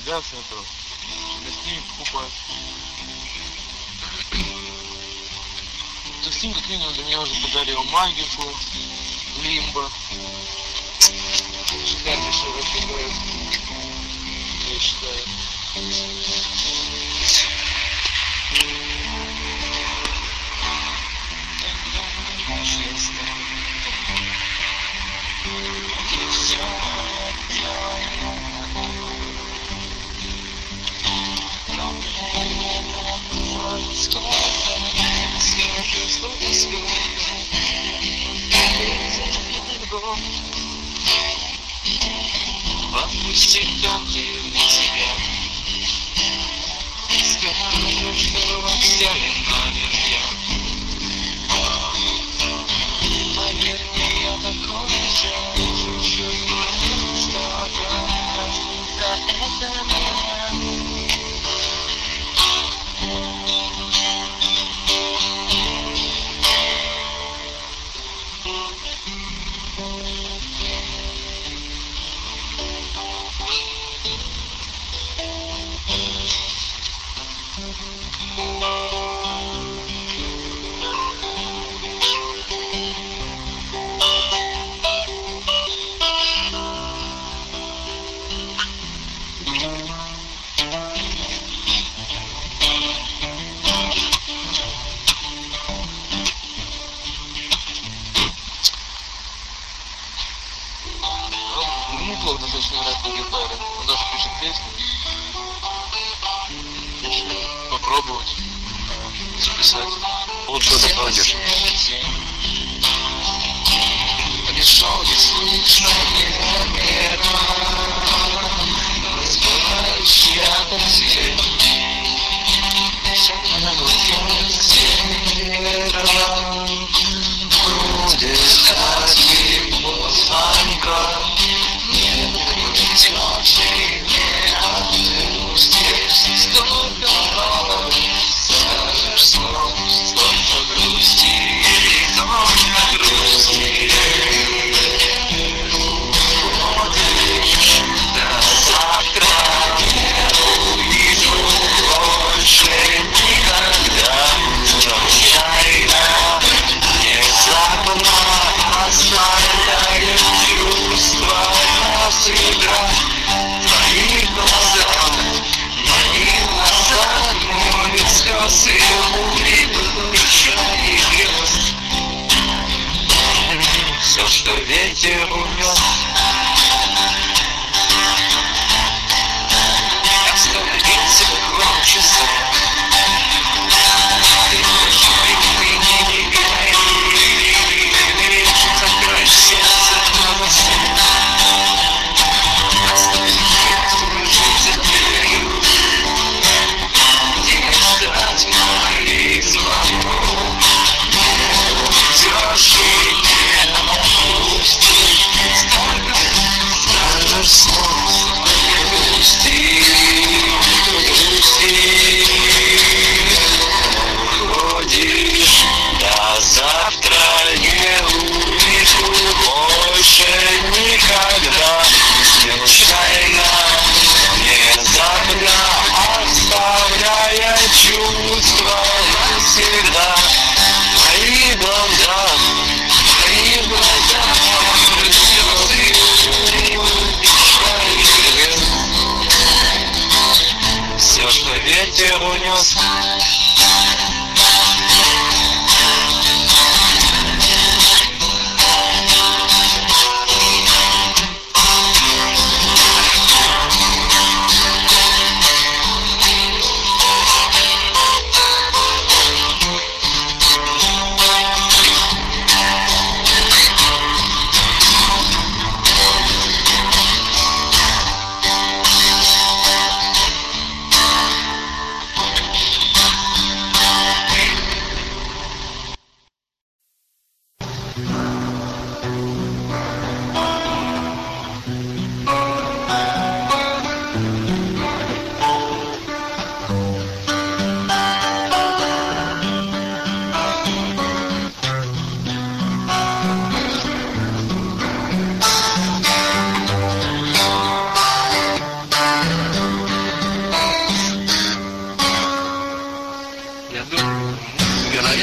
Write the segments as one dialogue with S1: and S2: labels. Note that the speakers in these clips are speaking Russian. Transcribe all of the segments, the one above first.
S1: навигация, то гостиниц купа. Тустин как минимум для меня уже подарил Магику, Лимбо. Шикарнейший вообще проект, я считаю.
S2: Отпустить долгие для тебя. Скажу, что взяли номер я. Поверь мне, я такой же. Чувствую, что я это меня.
S1: Неплохо достаточно играть на гитаре. Он даже пишет песни. Попробовать записать.
S3: Лучше это молодежь.
S2: Пришел и слышно неверно, разбивающий апельсин. На глубине севера будет хаски посланника. Не придешь и не отпустишь. Столько слов, скажешь слов, столько грусти, только грусти. До завтра не увижу больше никогда. Случайно, внезапно оставляет чувства навсегда. Твои глаза моют слез и улыбка и грез. Все, что ветер унес. Остановился круг часов. Закрой сердце на носу. Остановился дверью. Где ждать моих звонков? Не уйдешь и не отпустишь. Скажешь снова, грусти, грусти. Уходишь, до завтра не увижу больше никогда. Случайно, внезапно оставляя чувства навсегда. Мои глаза, слезы, все, что ветер унес.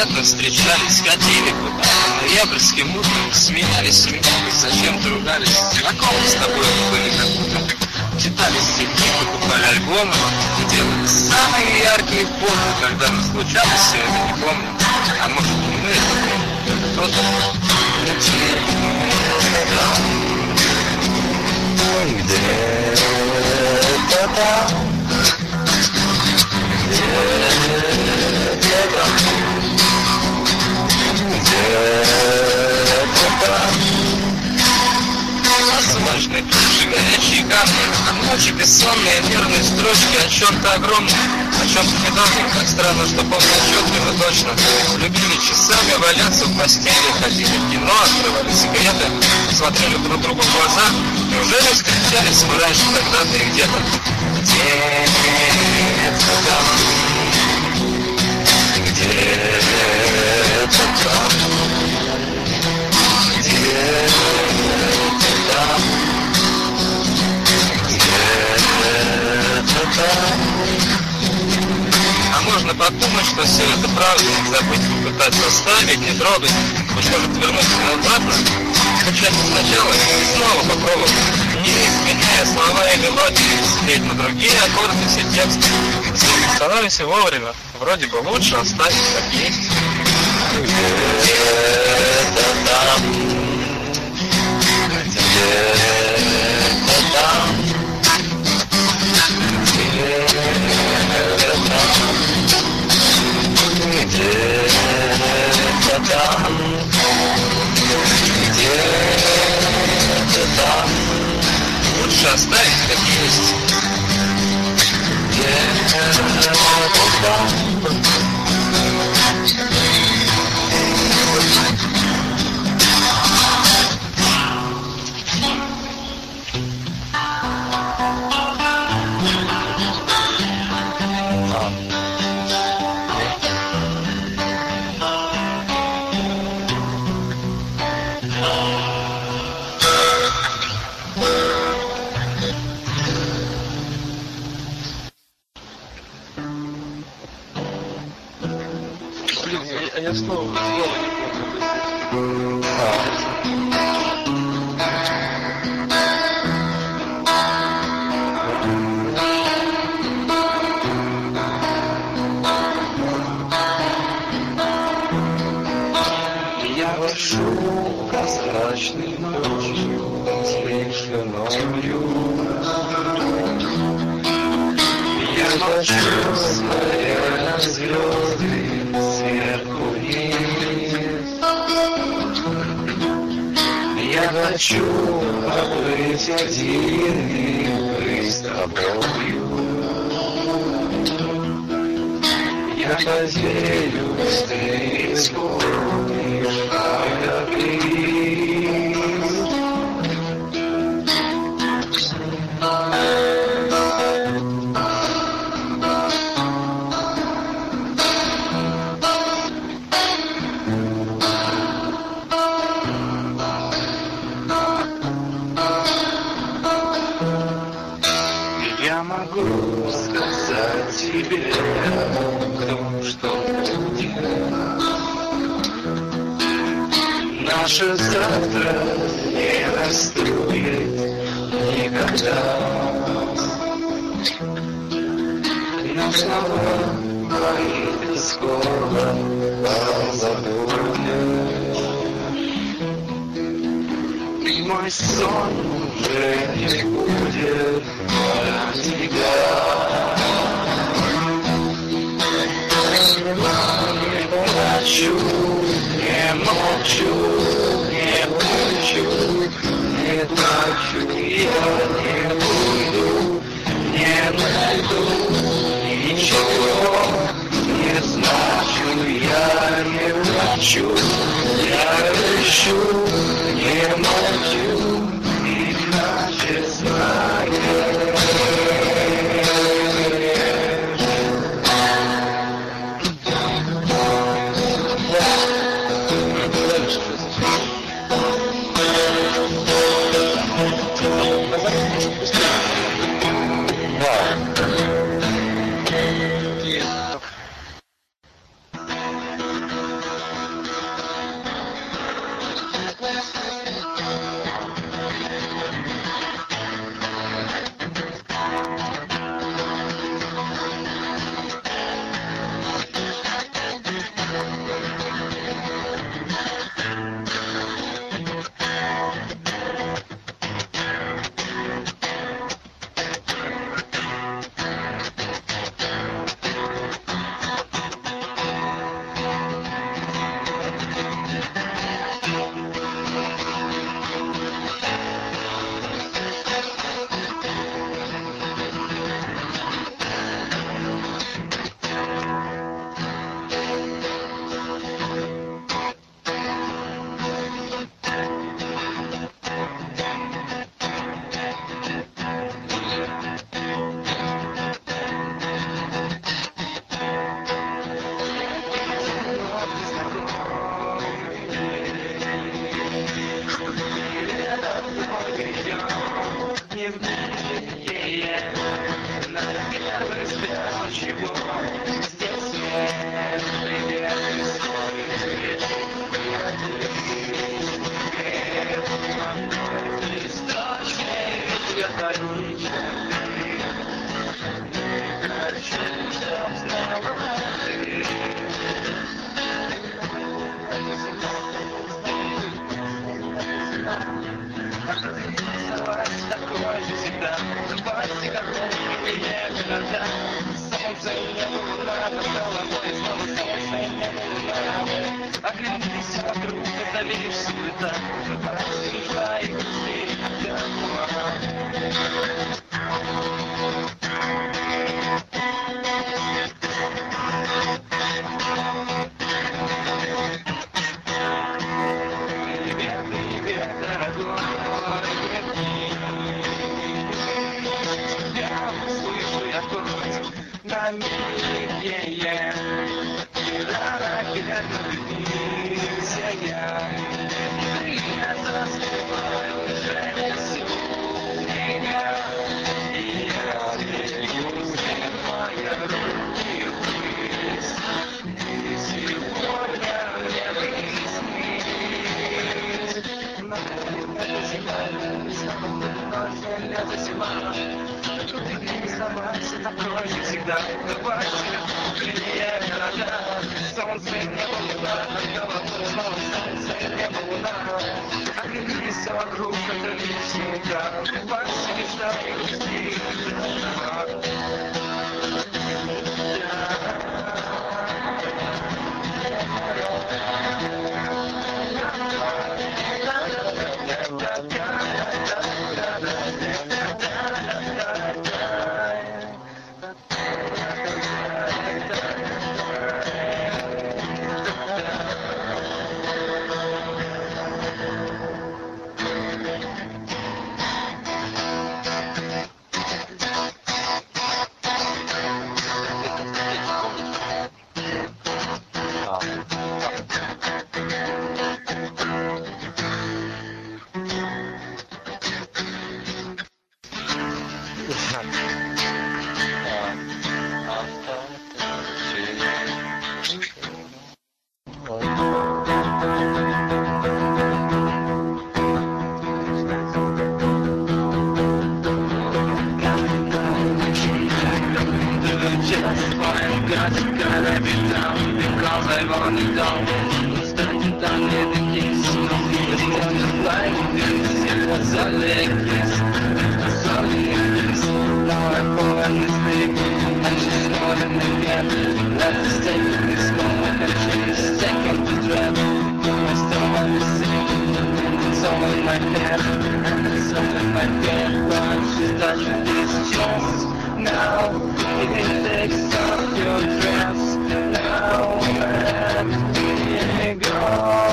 S2: приятно встречались, ходили куда-то ноябрьским утром, смеялись, зачем-то ругались. Знакомы с тобой были как будто. Читали стихи, покупали альбомы, делали самые яркие фото, когда мы случалось, все это не помню. А может не мы это помним, кто-то. Где-то там, влажные пляжи, горячие камни, ночи бессонные, нервные строчки о чем-то огромном, о чем-то недавнем. Так странно, что помню отчетливо точно. Любили часами валяться в постели, ходили в кино, открывали сигареты, смотрели друг другу в глаза. Неужели встречались мы раньше когда-то и где-то? Где-то там, где-то там, где-то там, где-то там. А можно подумать, что все это правда, не забыть, попытаться оставить, не трогать, быть может вернуться обратно, начать сначала и снова попробовать, не изменяя слова и мелодии, смотреть на другие аккорды, все тексты. Становимся вовремя, вроде бы лучше оставить как есть. Где-то там, где-то там, где-то там, где-то там, где-то там. Лучше оставить как есть. Где-то там.
S1: Я снова
S2: Я вожу прозрачной ночью с лишеною. Я хочу смотря на звезды сверху вниз. Я хочу побыть один и быть с тобою. Я поделюсь, ты исполнишь каприз. Я могу сказать тебе о том, что будет. Наше завтра не наступит никогда. Но снова мои ты скоро позабудешь. И мой сон уже не будет от тебя. Не плачу, не молчу, не плачу, не плачу, я не буду, не найду ничего, не значу, я не плачу, я ищу, не молчу, иначе знаешь. Наверное, спрятал чего. Здесь нет привет свой. Листочки вдохновения. Оставайся такой же всегда. Давайте как-то никогда. Солнце не было над головой. Снова солнце не было над. Оглянись вокруг, это лишь суета. Судьба и грусти Привет, дорогой. Слышу я голос на мире, вернусь я. Я засыпаю уже всю меня, и я смеюсь, моя руки вниз. И сегодня мне выяснить, но это зима, я засыпаю. Ты оставайся такой же всегда. Давай длиннее города. Солнце не было над головой. Снова солнце не было луна. Оглянись вокруг, это лишь снега. Давай мечта и грусти. Gotta be down because I want it down. Standing down near the keys, it's not just like this. It's all like this, it's all like this. Now I fall on this thing, and she's not in the gap. Let's take this moment and she's taking the trap. I still want to sing, and it's all in my head, and it's all in my head. But she's touching these tunes. Now it takes off your dress. Now let me go.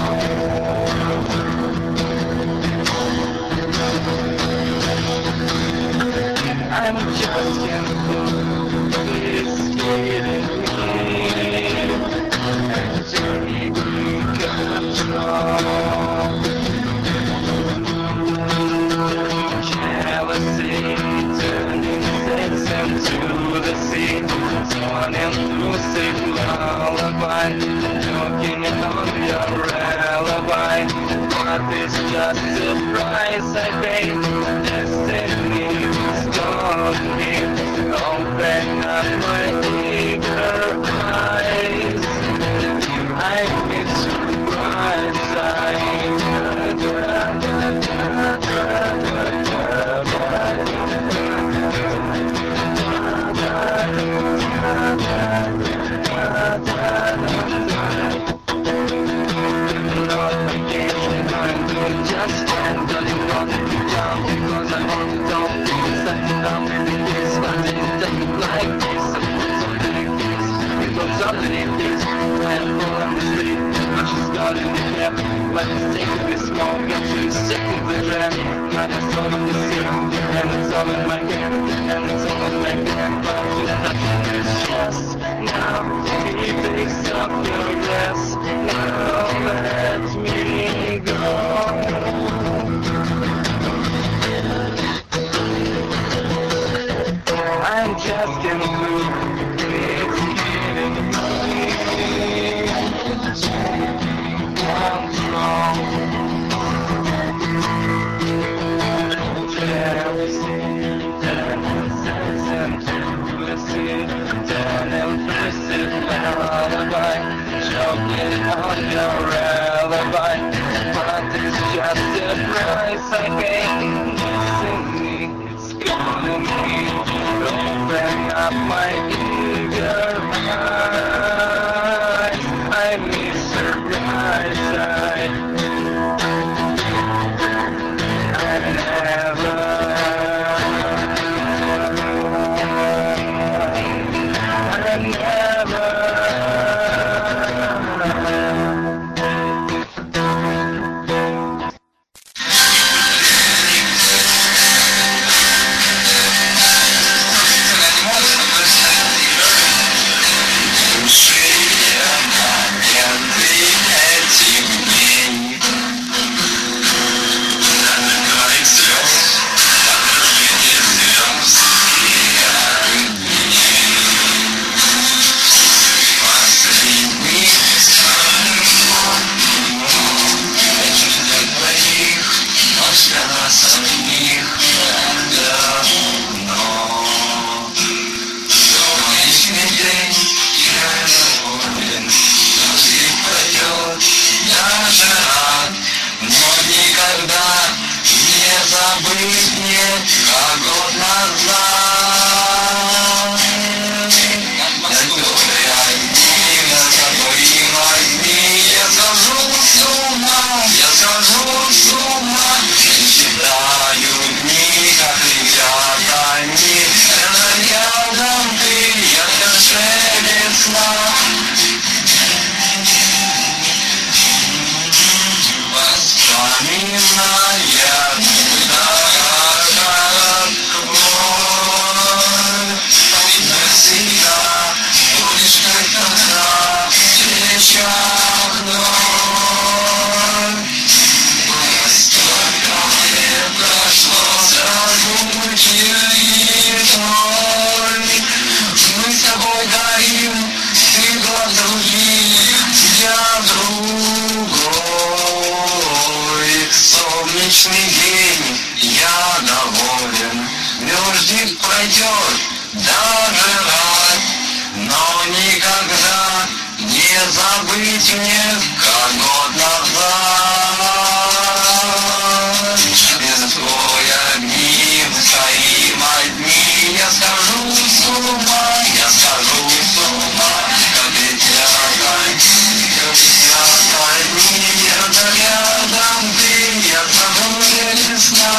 S2: I'm just getting please kidding me. And you control. Jealousy turning sex into the sea. Turning through sick lullaby. Joking on your alibi. But it's just a price I pay. Destiny was gone here. Open up my eager eyes. I miss your bright side. Just stand doing nothing to jump because I want to talk to you. Standing up in this, but it doesn't like this. It goes up in this. I'm full on the street, but she's got in the gap. But it's taking this smoke and she's sick of the trap. And it's all in the sea, and it's all in my hand, and it's all in my hand. But she's touching his chest. Now he picks up your dress. Now let me go. just can't move. It's giving me what's wrong. Choking on your alibi, but it's just a price I pay. Missing me, it's calling me. Open up my eager eyes. I miss her bright side. I never. Забыть мне, как год назад. Я схожу с ума, считаю дни, как летят они. Рядом ты, это шелест сна. Воспоминания. Мы с тобой горим, ты глаз других, я другой. Солнечный день, я доволен, дождик пройдет, даже рад, но никогда не забыть мне, как год назад. Без твой огни, стоим одни, я схожу с ума, как летят одни, это рядом ты, я забыл весна.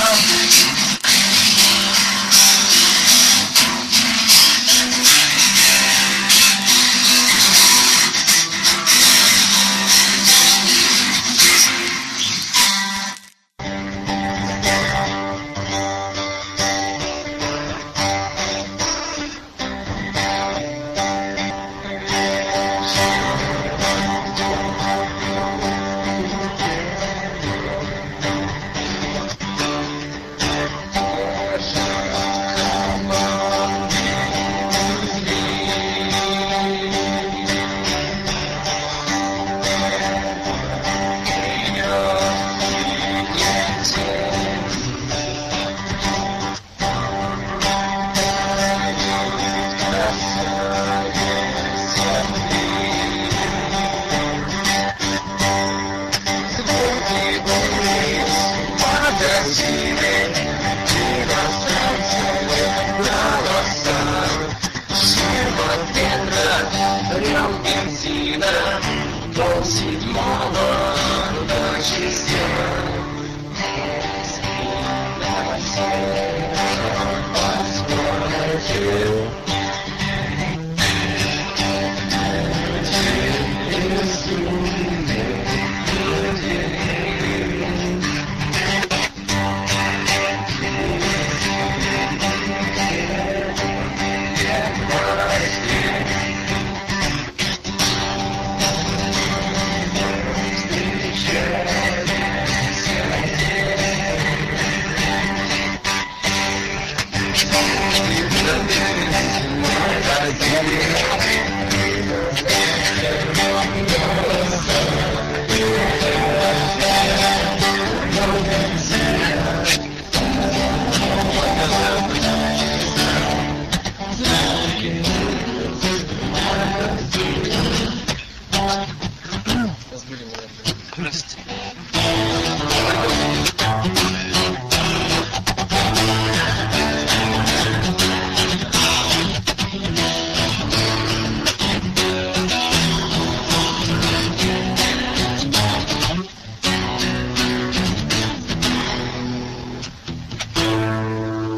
S2: Здравствуйте.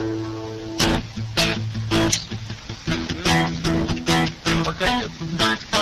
S2: Пока нет.